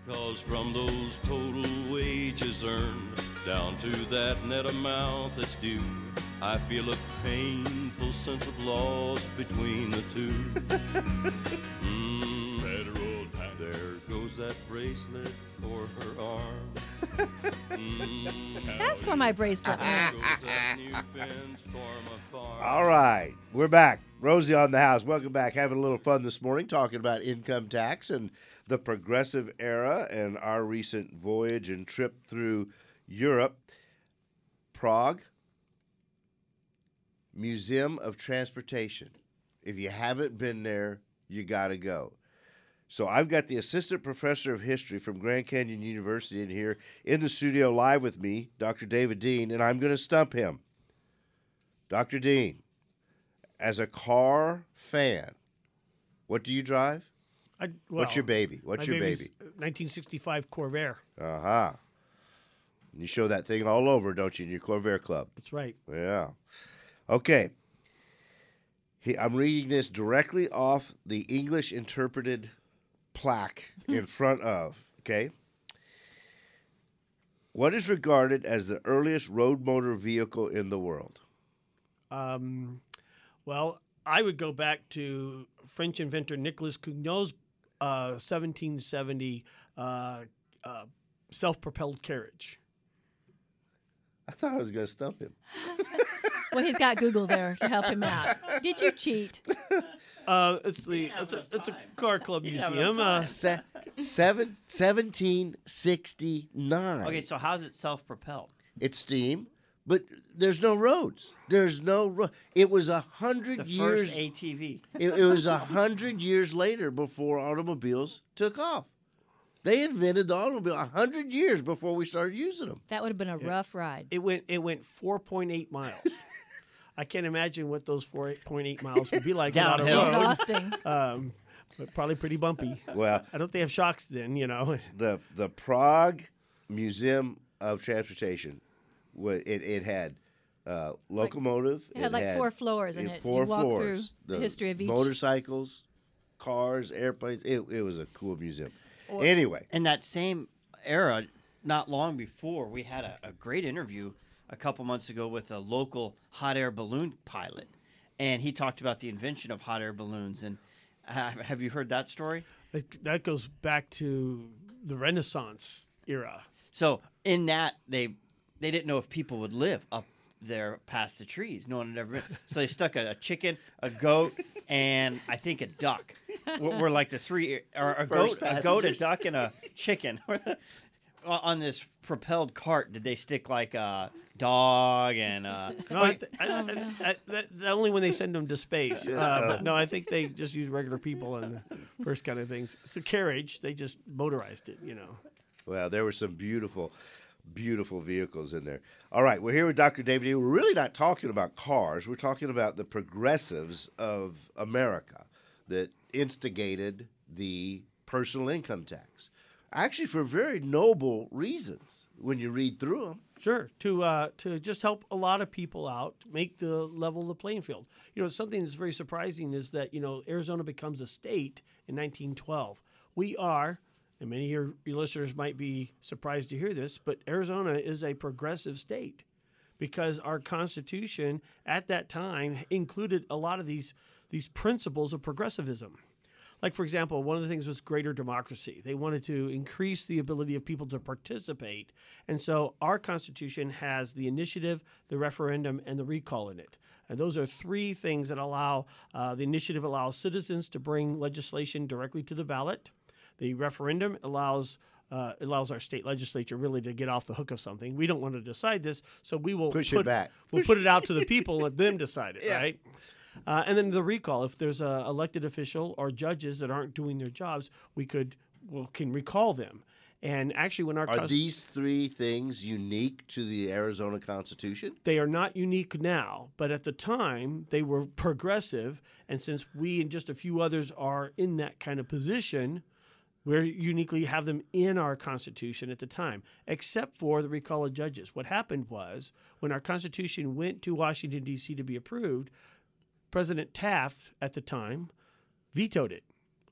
'Cause from those total wages earned down to that net amount that's due, I feel a painful sense of loss between the two. Federal time. There goes that bracelet for her arm. That's for my bracelet. There goes that new fence for my farm. All right, we're back. Rosie on the house. Welcome back. Having a little fun this morning talking about income tax and the progressive era and our recent voyage and trip through Europe. Prague, Museum of Transportation. If you haven't been there, you got to go. So I've got the assistant professor of history from Grand Canyon University in here in the studio live with me, Dr. David Dean, and I'm going to stump him. Dr. Dean, as a car fan, what do you drive? What's your baby? What's your baby? 1965 Corvair. Uh-huh. You show that thing all over, don't you, in your Corvair Club? That's right. Yeah. Okay. I'm reading this directly off the English interpreted plaque in front of, okay? What is regarded as the earliest road motor vehicle in the world? Well, I would go back to French inventor Nicolas Cugnot's 1770 self-propelled carriage. I thought I was going to stump him. Well, he's got Google there to help him out. Did you cheat? It's a car club museum. 1769. Okay, so how's it self-propelled? It's steam, but there's no roads. There's no road. It was 100 The years. first ATV. It was 100 years later before automobiles took off. They invented the automobile 100 years before we started using them. That would have been a rough ride. It went 4.8 miles. I can't imagine what those 4.8 miles would be like without a Downhill. road. Exhausting. But probably pretty bumpy. Well, I don't think they have shocks then, you know. the Prague Museum of Transportation, it had locomotive. It had like 4 floors in it. Four You walk floors. through the history of each. Motorcycles, cars, airplanes. It was a cool museum. Anyway. In that same era, not long before, we had a great interview a couple months ago with a local hot air balloon pilot. And he talked about the invention of hot air balloons. And have you heard that story? That goes back to the Renaissance era. So in that, they didn't know if people would live up there past the trees. No one had ever been. So they stuck a chicken, a goat, and I think a duck. We're like the three, or a goat, a duck, and a chicken. On this propelled cart, did they stick like a dog and No, only when they send them to space. But no, I think they just use regular people and the first kind of things. It's a carriage. They just motorized it, you know. Well, there were some beautiful vehicles in there. All right, we're here with Dr. David. We're really not talking about cars. We're talking about the progressives of America that instigated the personal income tax. Actually, for very noble reasons when you read through them. Sure, to just help a lot of people out, make the level of the playing field. You know, something that's very surprising is that, you know, Arizona becomes a state in 1912. We are, and many of your listeners might be surprised to hear this, but Arizona is a progressive state because our Constitution at that time included a lot of these principles of progressivism. Like, for example, one of the things was greater democracy. They wanted to increase the ability of people to participate. And so our Constitution has the initiative, the referendum, and the recall in it. And those are 3 things that allow, the initiative allows citizens to bring legislation directly to the ballot. The referendum allows our state legislature really to get off the hook of something. We don't want to decide this, so we will it back. We'll put it out to the people and let them decide it, right? And then the recall. If there's an elected official or judges that aren't doing their jobs, we can recall them. And actually, when Are these 3 things unique to the Arizona Constitution? They are not unique now, but at the time they were progressive. And since we and just a few others are in that kind of position, we uniquely have them in our Constitution at the time, except for the recall of judges. What happened was when our Constitution went to Washington, D.C. to be approved, President Taft at the time vetoed it.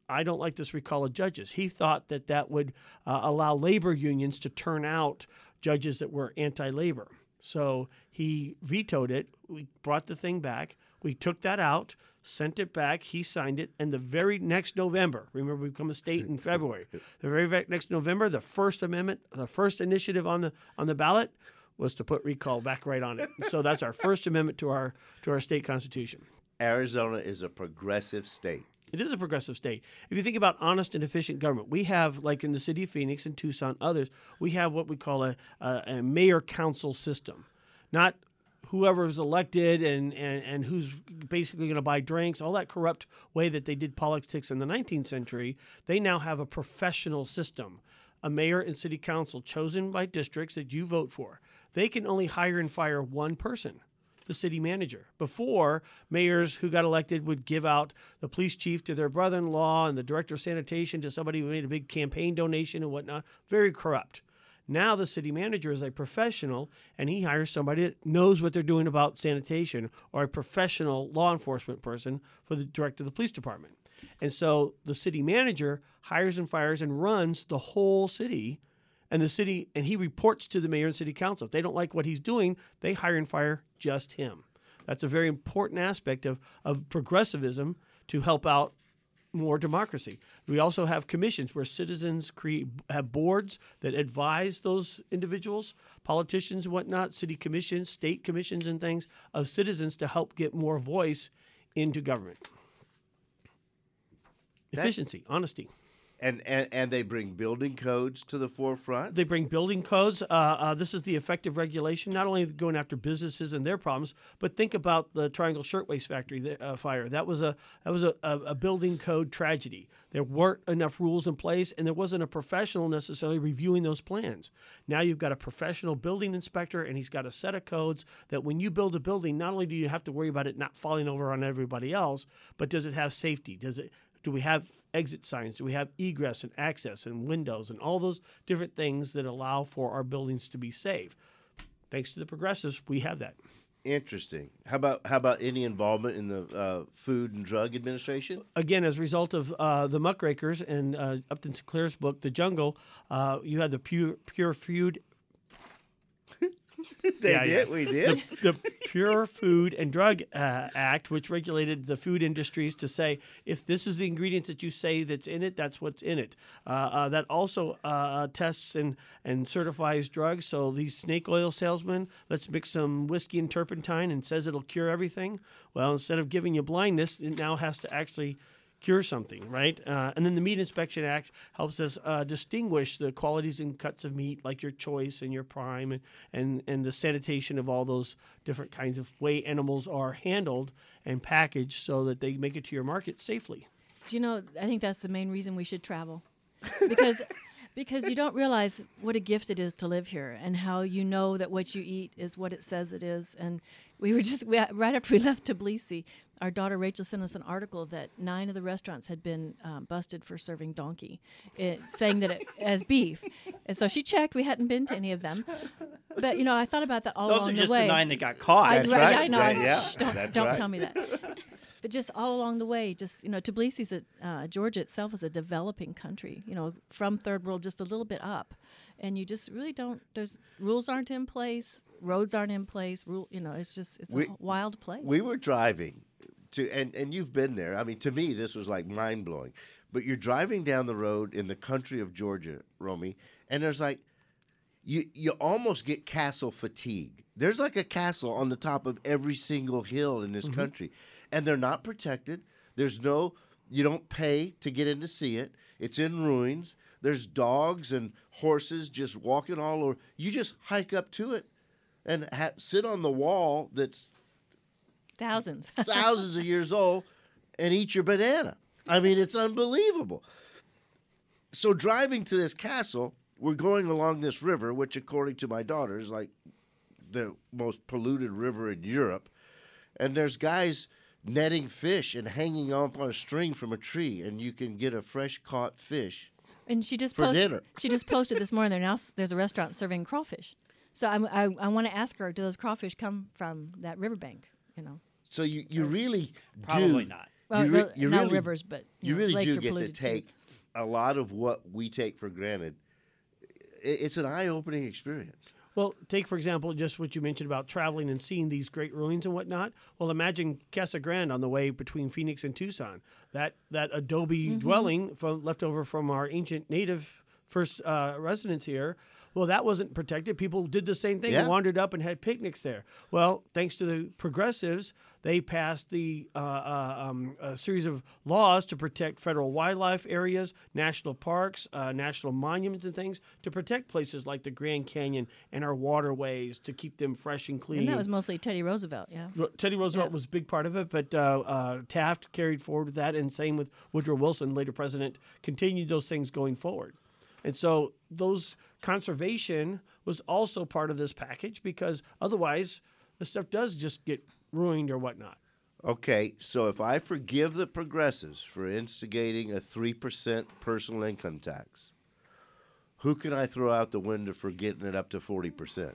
I don't like this recall of judges. He thought that that would allow labor unions to turn out judges that were anti-labor. So he vetoed it. We brought the thing back. We took that out, sent it back. He signed it. And the very next November, remember we become a state in February, the very next November, the First Amendment, the first initiative on the ballot was to put recall back right on it. So that's our First Amendment to our state constitution. Arizona is a progressive state. It is a progressive state. If you think about honest and efficient government, we have, like in the city of Phoenix and Tucson, others, we have what we call a mayor-council system. Not whoever is elected and who's basically going to buy drinks, all that corrupt way that they did politics in the 19th century. They now have a professional system, a mayor and city council chosen by districts that you vote for. They can only hire and fire one person, the city manager. Before, mayors who got elected would give out the police chief to their brother-in-law and the director of sanitation to somebody who made a big campaign donation and whatnot. Very corrupt. Now the city manager is a professional, and he hires somebody that knows what they're doing about sanitation, or a professional law enforcement person for the director of the police department. And so the city manager hires and fires and runs the whole city, and he reports to the mayor and city council. If they don't like what he's doing, they hire and fire just him. That's a very important aspect of progressivism to help out more democracy. We also have commissions where citizens have boards that advise those individuals, politicians and whatnot, city commissions, state commissions and things of citizens to help get more voice into government. Efficiency, honesty. And they bring building codes to the forefront. They bring building codes. This is the effective regulation, not only going after businesses and their problems, but think about the Triangle Shirtwaist Factory fire. That was a building code tragedy. There weren't enough rules in place, and there wasn't a professional necessarily reviewing those plans. Now you've got a professional building inspector, and he's got a set of codes that when you build a building, not only do you have to worry about it not falling over on everybody else, but does it have safety? Do we have exit signs? Do we have egress and access and windows and all those different things that allow for our buildings to be safe? Thanks to the progressives, we have that. Interesting. How about any involvement in the Food and Drug Administration? Again, as a result of the Muckrakers and Upton Sinclair's book, The Jungle, you had the Pure Food. We did. The Pure Food and Drug Act, which regulated the food industries to say, if this is the ingredients that you say that's in it, that's what's in it. That also tests and certifies drugs. So these snake oil salesmen, let's mix some whiskey and turpentine and says it'll cure everything. Well, instead of giving you blindness, it now has to actually cure something, right? And then the Meat Inspection Act helps us distinguish the qualities and cuts of meat, like your choice and your prime, and the sanitation of all those different kinds of way animals are handled and packaged so that they make it to your market safely. Do you know, I think that's the main reason we should travel. Because you don't realize what a gift it is to live here, and how you know that what you eat is what it says it is. And right after we left Tbilisi, our daughter Rachel sent us an article that 9 of the restaurants had been busted for serving donkey, saying that it as beef. And so she checked. We hadn't been to any of them. But, I thought about that all along the way. Those are just the 9 that got caught. That's right. Yeah, I know. Yeah, Shh, that's don't right. tell me that. But just all along the way, Tbilisi's Georgia itself is a developing country, from third world just a little bit up. And you just really don't, there's rules aren't in place, roads aren't in place, it's a wild place. We were driving and you've been there. I mean, to me, this was like mind-blowing. But you're driving down the road in the country of Georgia, Romy, and there's like, you almost get castle fatigue. There's like a castle on the top of every single hill in this country. And they're not protected. You don't pay to get in to see it. It's in ruins. There's dogs and horses just walking all over. You just hike up to it and sit on the wall that's thousands of years old and eat your banana. I mean, it's unbelievable. So driving to this castle, we're going along this river, which according to my daughter is like the most polluted river in Europe. And there's guys netting fish and hanging up on a string from a tree, and you can get a fresh caught fish. And she just for dinner. She just posted this morning. There's a restaurant serving crawfish. So I want to ask her, do those crawfish come from that riverbank? So you really Probably do. not. Well, you not really- rivers, but You really lakes do are get to polluted too. take a lot of what we take for granted. It's an eye-opening experience. Well, take, for example, just what you mentioned about traveling and seeing these great ruins and whatnot. Well, imagine Casa Grande on the way between Phoenix and Tucson. That adobe dwelling left over from our ancient native first residents here. Well, that wasn't protected. People did the same thing. Yeah. They wandered up and had picnics there. Well, thanks to the progressives, they passed a series of laws to protect federal wildlife areas, national parks, national monuments and things, to protect places like the Grand Canyon and our waterways to keep them fresh and clean. And that was mostly Teddy Roosevelt, yeah. Teddy Roosevelt was a big part of it, but Taft carried forward with that, and same with Woodrow Wilson, later president, continued those things going forward. And so those conservation was also part of this package, because otherwise the stuff does just get ruined or whatnot. Okay, so if I forgive the progressives for instigating a 3% personal income tax, who can I throw out the window for getting it up to 40%?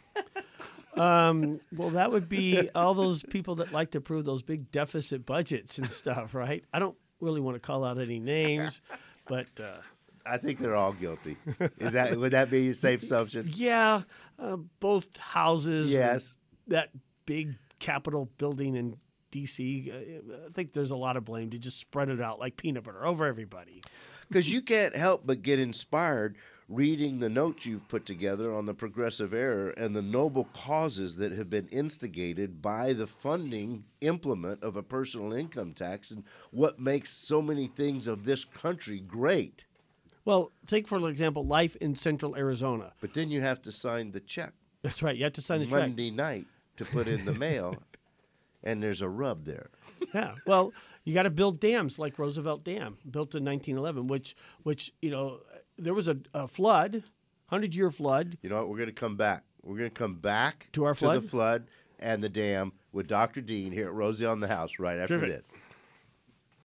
Well, that would be all those people that like to prove those big deficit budgets and stuff, right? I don't really want to call out any names, but I think they're all guilty. Would that be a safe assumption? yeah, both houses. Yes. That big Capitol building in D.C., I think there's a lot of blame to just spread it out like peanut butter over everybody. Because you can't help but get inspired reading the notes you've put together on the progressive era and the noble causes that have been instigated by the funding implement of a personal income tax and what makes so many things of this country great. Well, take, for example, life in central Arizona. But then you have to sign the check That's right. You have to sign the check. Monday night to put in the mail, and there's a rub there. Yeah. Well, you got to build dams like Roosevelt Dam, built in 1911, which there was a flood, 100-year flood. You know what? We're going to come back. We're going to come back To our the flood? flood and the dam with Dr. Dean here at Rosie on the House right after Terrific. this.